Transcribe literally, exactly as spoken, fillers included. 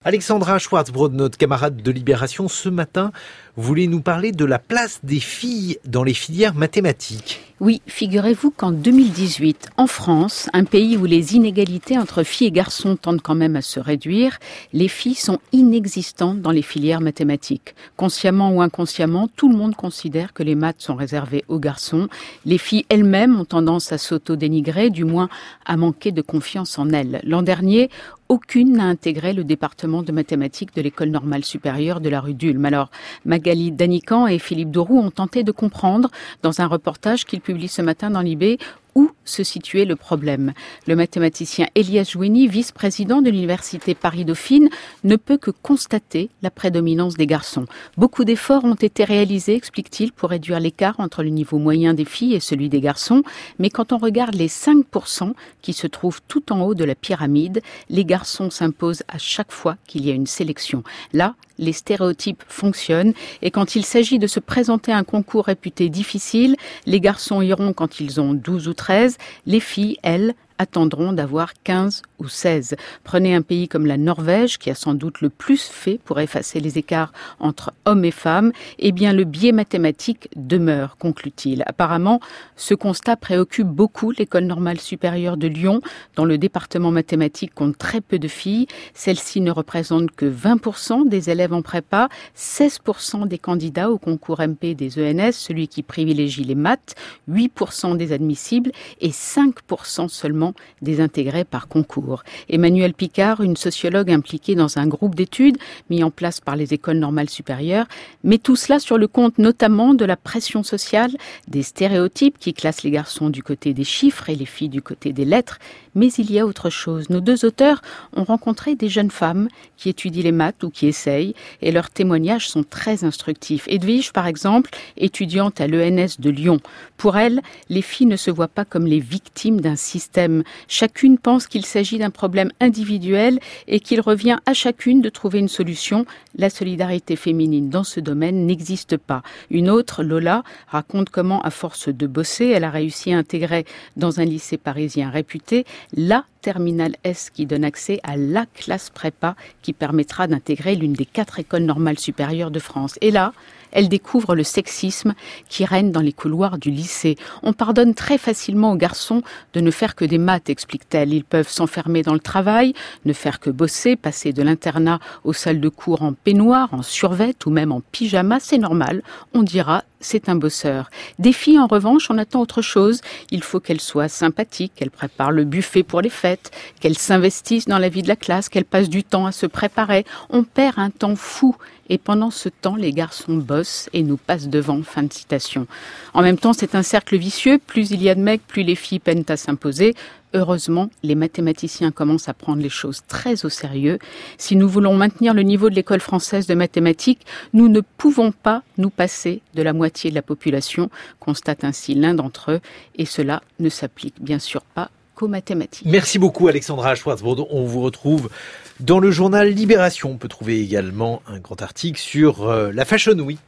Alexandra Schwarzbrod, notre camarade de Libération, ce matin, voulez nous parler de la place des filles dans les filières mathématiques. Oui, figurez-vous qu'en deux mille dix-huit, en France, un pays où les inégalités entre filles et garçons tendent quand même à se réduire, les filles sont inexistantes dans les filières mathématiques. Consciemment ou inconsciemment, tout le monde considère que les maths sont réservées aux garçons. Les filles elles-mêmes ont tendance à s'auto-dénigrer, du moins à manquer de confiance en elles. L'an dernier, aucune n'a intégré le département de mathématiques de l'École normale supérieure de la rue d'Ulm. Alors, Magali Danican et Philippe Dourou ont tenté de comprendre, dans un reportage qu'ils publient ce matin dans Libé, où se situait le problème. Le mathématicien Elias Jouini, vice-président de l'université Paris-Dauphine, ne peut que constater la prédominance des garçons. Beaucoup d'efforts ont été réalisés, explique-t-il, pour réduire l'écart entre le niveau moyen des filles et celui des garçons. Mais quand on regarde les cinq pour cent qui se trouvent tout en haut de la pyramide, les garçons s'imposent à chaque fois qu'il y a une sélection. Là, les stéréotypes fonctionnent et quand il s'agit de se présenter à un concours réputé difficile, les garçons iront quand ils ont douze ou treize, les filles, elles, attendront d'avoir quinze ou seize. Prenez un pays comme la Norvège, qui a sans doute le plus fait pour effacer les écarts entre hommes et femmes, eh bien le biais mathématique demeure, conclut-il. Apparemment, ce constat préoccupe beaucoup l'École normale supérieure de Lyon, dont le département mathématique compte très peu de filles. Celle-ci ne représente que vingt pour cent des élèves en prépa, seize pour cent des candidats au concours M P des E N S, celui qui privilégie les maths, huit pour cent des admissibles et cinq pour cent seulement des intégrés par concours. Emmanuelle Picard, une sociologue impliquée dans un groupe d'études mis en place par les écoles normales supérieures, met tout cela sur le compte notamment de la pression sociale, des stéréotypes qui classent les garçons du côté des chiffres et les filles du côté des lettres. Mais il y a autre chose. Nos deux auteurs ont rencontré des jeunes femmes qui étudient les maths ou qui essayent et leurs témoignages sont très instructifs. Edwige, par exemple, étudiante à l'E N S de Lyon. Pour elle, les filles ne se voient pas comme les victimes d'un système. Chacune pense qu'il s'agit d'un problème individuel et qu'il revient à chacune de trouver une solution. La solidarité féminine dans ce domaine n'existe pas. Une autre, Lola, raconte comment, à force de bosser, elle a réussi à intégrer dans un lycée parisien réputé la Terminale S qui donne accès à la classe prépa qui permettra d'intégrer l'une des quatre écoles normales supérieures de France. Et là, elle découvre le sexisme qui règne dans les couloirs du lycée. On pardonne très facilement aux garçons de ne faire que des maths, explique-t-elle. Ils peuvent s'enfermer dans le travail, ne faire que bosser, passer de l'internat aux salles de cours en peignoir, en survêt ou même en pyjama. C'est normal, on dira, c'est un bosseur. Des filles, en revanche, on attend autre chose. Il faut qu'elles soient sympathiques, qu'elles préparent le buffet pour les fêtes, qu'elles s'investissent dans la vie de la classe, qu'elles passent du temps à se préparer. On perd un temps fou. Et pendant ce temps, les garçons bossent et nous passent devant. Fin de citation. En même temps, c'est un cercle vicieux. Plus il y a de mecs, plus les filles peinent à s'imposer. Heureusement, les mathématiciens commencent à prendre les choses très au sérieux. Si nous voulons maintenir le niveau de l'école française de mathématiques, nous ne pouvons pas nous passer de la moitié de la population, constate ainsi l'un d'entre eux. Et cela ne s'applique bien sûr pas qu'aux mathématiques. Merci beaucoup Alexandra Schwarzbrod. On vous retrouve dans le journal Libération. On peut trouver également un grand article sur euh, la Fashion Week.